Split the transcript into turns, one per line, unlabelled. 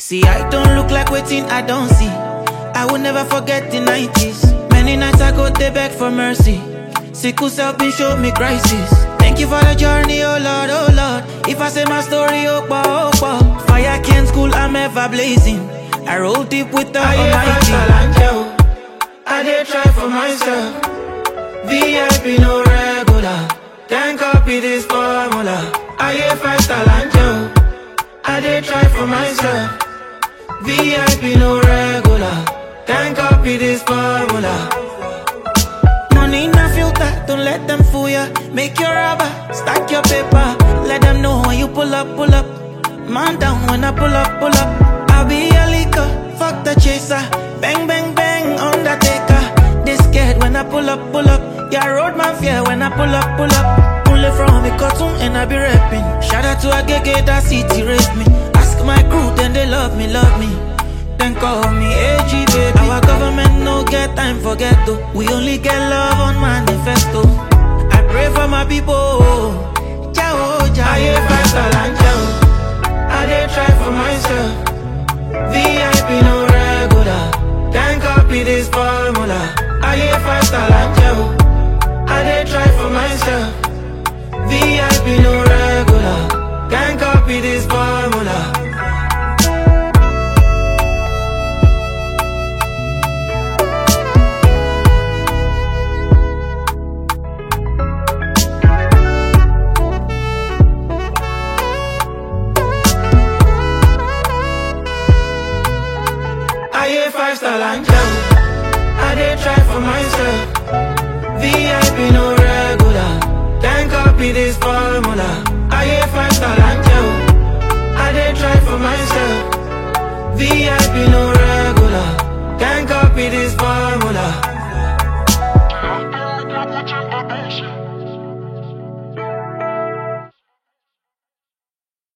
See, I don't look like waiting, I don't see. I will never forget the 90s. Many nights I go they beg for mercy. Sickle self been showed me crisis. Thank you for the journey, oh Lord, oh Lord. If I say my story, oh bah. Fire can't school, I'm ever blazing. I roll deep with the Almighty.
I did try for myself. VIP no regular. Then copy this formula. I hear 5-star Angel. I did try for myself. VIP no regular. Then copy this formula.
Money in a filter, don't let them fool ya. Make your rubber, stack your paper. Let them know when you pull up, pull up. Man down when I pull up, pull up. I'll be a leaker, fuck the chaser. Bang, bang, bang, Undertaker. They scared when I pull up, pull up. Yeah, road man fear when I pull up, pull up. Only from a cartoon and I be rapping. Shout out to a gege that city raised me. Ask my crew, then they love me, love me. Then call me AG baby. Our government no get time for ghetto. We only get love on manifesto. I pray for my people. Ciao, ciao.
I hear 5-star Angel. I did try for myself. VIP no regular. Then copy this formula. I hear 5-star Angel. I did try for myself. VIP no regular. Then copy this formula. I hear 5-star Angel. I did try for myself. VIP no regular. Then copy this formula. I hear 5-star Angel. I did try for myself. VIP no